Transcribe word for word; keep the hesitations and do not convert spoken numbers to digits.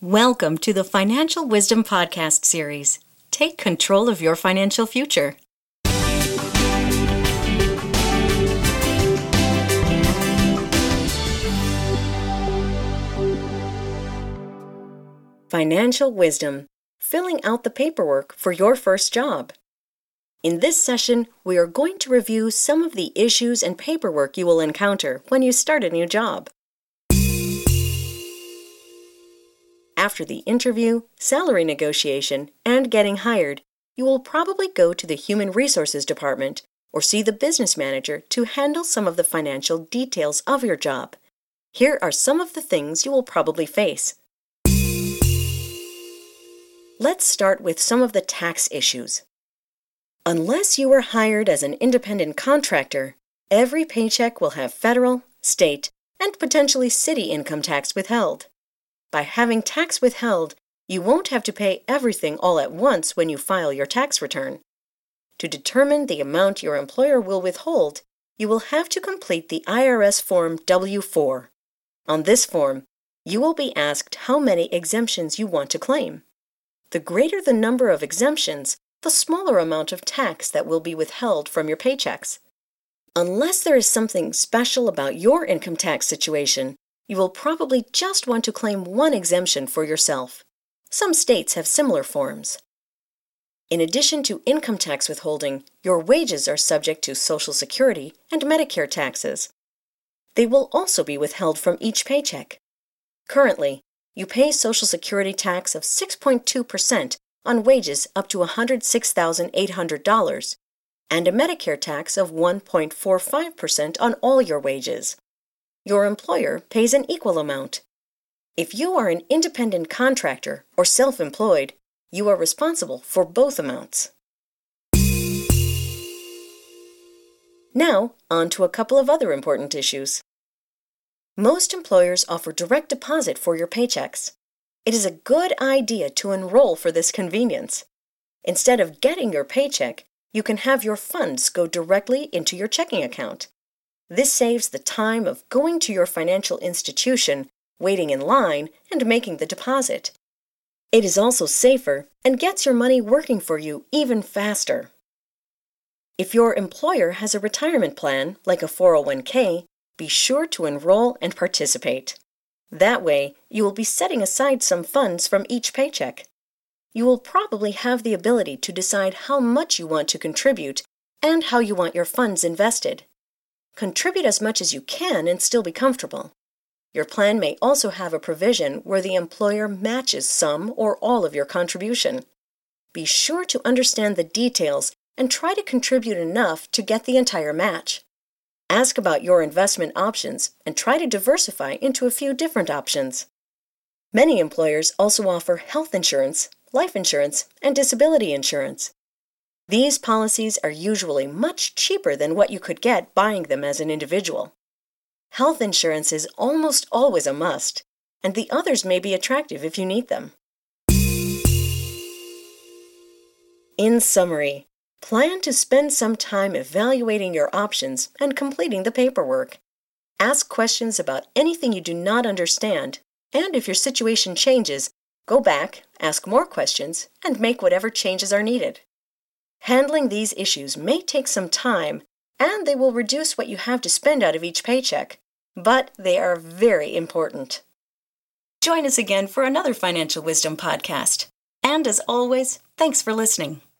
Welcome to the Financial Wisdom Podcast series. Take control of your financial future. Financial Wisdom: Filling out the paperwork for your first job. In this session, we are going to review some of the issues and paperwork you will encounter when you start a new job. After the interview, salary negotiation, and getting hired, you will probably go to the Human Resources Department or see the business manager to handle some of the financial details of your job. Here are some of the things you will probably face. Let's start with some of the tax issues. Unless you were hired as an independent contractor, every paycheck will have federal, state, and potentially city income tax withheld. By having tax withheld, you won't have to pay everything all at once when you file your tax return. To determine the amount your employer will withhold, you will have to complete the I R S Form W four. On this form, you will be asked how many exemptions you want to claim. The greater the number of exemptions, the smaller amount of tax that will be withheld from your paychecks. Unless there is something special about your income tax situation, you will probably just want to claim one exemption for yourself. Some states have similar forms. In addition to income tax withholding, your wages are subject to Social Security and Medicare taxes. They will also be withheld from each paycheck. Currently, you pay Social Security tax of six point two percent on wages up to one hundred six thousand eight hundred dollars and a Medicare tax of one point four five percent on all your wages. Your employer pays an equal amount. If you are an independent contractor or self-employed, you are responsible for both amounts. Now, on to a couple of other important issues. Most employers offer direct deposit for your paychecks. It is a good idea to enroll for this convenience. Instead of getting your paycheck, you can have your funds go directly into your checking account. This saves the time of going to your financial institution, waiting in line, and making the deposit. It is also safer and gets your money working for you even faster. If your employer has a retirement plan, like a four oh one k, be sure to enroll and participate. That way, you will be setting aside some funds from each paycheck. You will probably have the ability to decide how much you want to contribute and how you want your funds invested. Contribute as much as you can and still be comfortable. Your plan may also have a provision where the employer matches some or all of your contribution. Be sure to understand the details and try to contribute enough to get the entire match. Ask about your investment options and try to diversify into a few different options. Many employers also offer health insurance, life insurance, and disability insurance. These policies are usually much cheaper than what you could get buying them as an individual. Health insurance is almost always a must, and the others may be attractive if you need them. In summary, plan to spend some time evaluating your options and completing the paperwork. Ask questions about anything you do not understand, and if your situation changes, go back, ask more questions, and make whatever changes are needed. Handling these issues may take some time, and they will reduce what you have to spend out of each paycheck, but they are very important. Join us again for another Financial Wisdom podcast. And as always, thanks for listening.